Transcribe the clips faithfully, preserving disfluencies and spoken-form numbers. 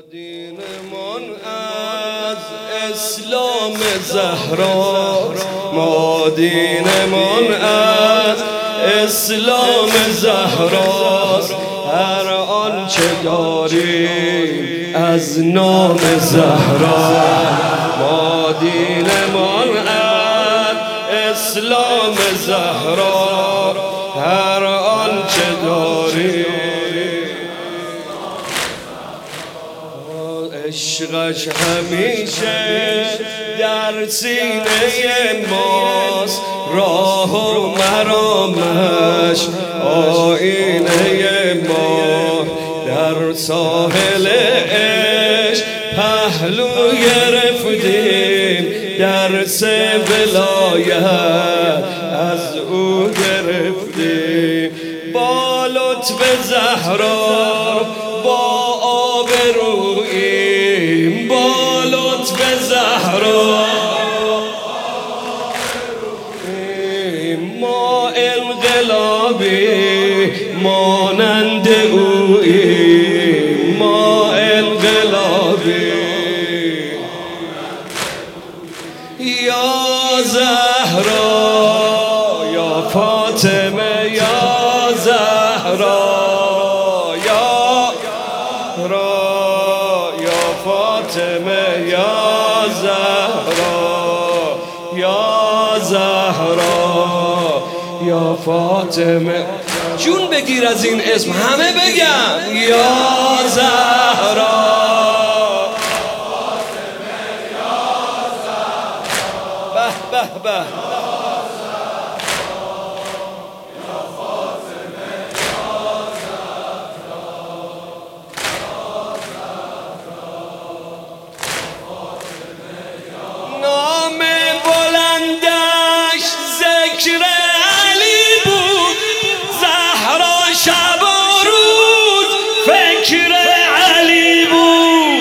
دینمان از اسلام زهراست، ما دینمان از اسلام زهراست. هر آنچه داریم از نام زهراست. ما دینمان از اسلام زهراست، هر آنچه داریم عشقش همیشه در سینه ماست. راه و مرامش آینه ما، در ساحل عشق پهلو گرفتیم، درس ولایت از او گرفتیم. با لطف زهرا با آبروییم، با لطف زهرا ما انقلابی مانند اوییم، ما انقلابی. یا زهرا یا فاطمه، یا زهرا یا زهرا یا فاطمه، یا زهرا یا زهرا یا فاطمه. جون بگیر از این اسم، همه بگم یا زهرا. به به به نام بلندش ذکر علی بود، زهرا شب و روز فکر علی بود.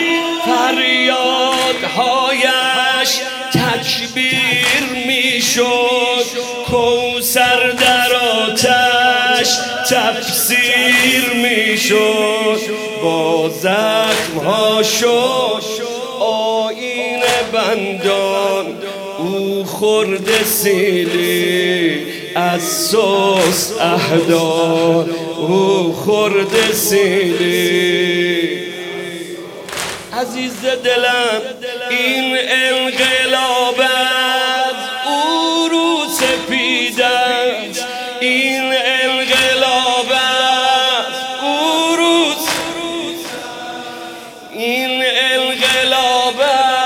فریادهایش تکبیر میشد، کوثر در آتش تفسیر میشد. با زخمها شد آیین بندان، او خورد سیلی از سست احدان، او خورد سیلی. عزیز دلم این انقلاب از او رو سپید است، این انقلاب از او رو، این انقلاب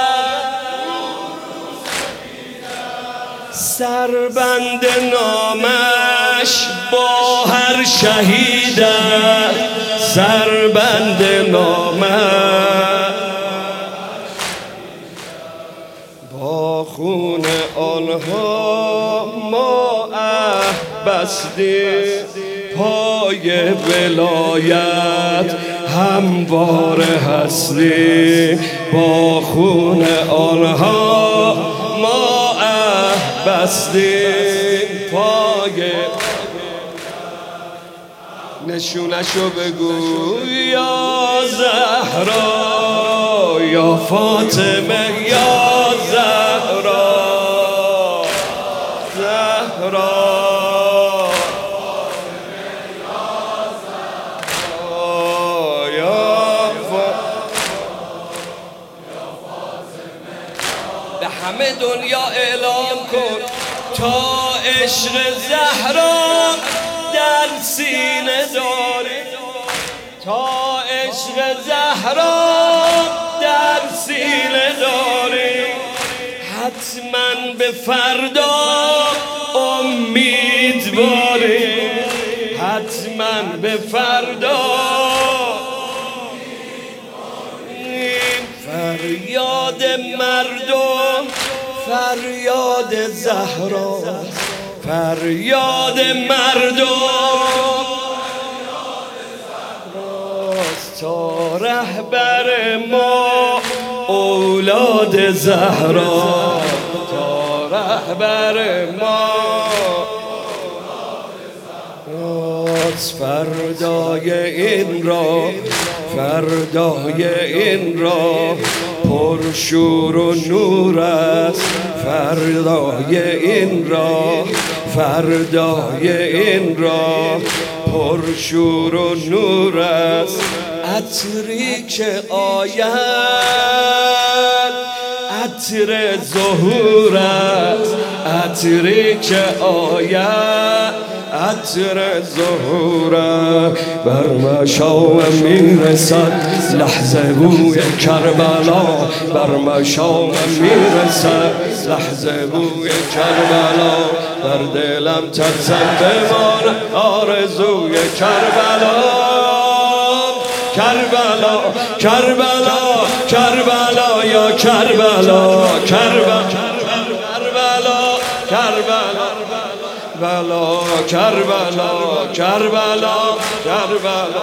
سربند نامش با هر شهید است، سربند نامش با خون آنها ما عهد بستیم. پای ولایت همواره هستیم، با خون آنها ما عهد بستیم. پای نشونشو بگو یا زهرا یا فاطمه، یا زهرا زهرا به همه دنیا اعلام کن تا عشق زهرا در سینه داری، تا عشق زهرا در سینه داری. حتما به فردا امیدواری، حتما به فردا. فریاد مردم فریاد زهرا، فریاد مردم تا رهبر ما اولاد زهرا، تا رهبر ما فردای این را فردای این راه پرشور و نور است. فردای این راه فردای این راه پرشور و نور است. عطری که آید عطر ظهور است. عطری که آید عطر ظهور بر مشام میرسد لحظه بوی کربلا. بر مشام میرسد لحظه بوی کربلا. در دلم ترسم بمان آرزوی کربلا. کربلا کربلا کربلا یا کربلا کربلا کربلا کربلا بلا کربلا کربلا کربلا.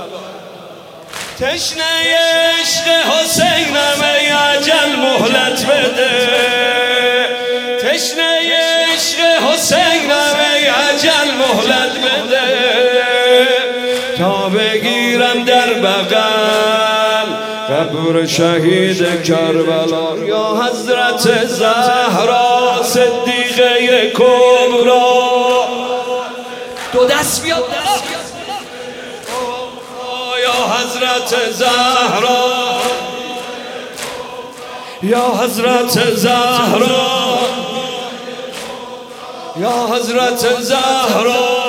تشنه عشق حسینم ای اجل مهلت بده. تشنه عشق حسینم ای اجل مهلت بده تا بگیرم در بغل قبر شهید کربلا. یا حضرت زهرا صدیقه کبرا. دو دست بیاد یا حضرت زهرا. یا حضرت زهرا. یا حضرت زهرا.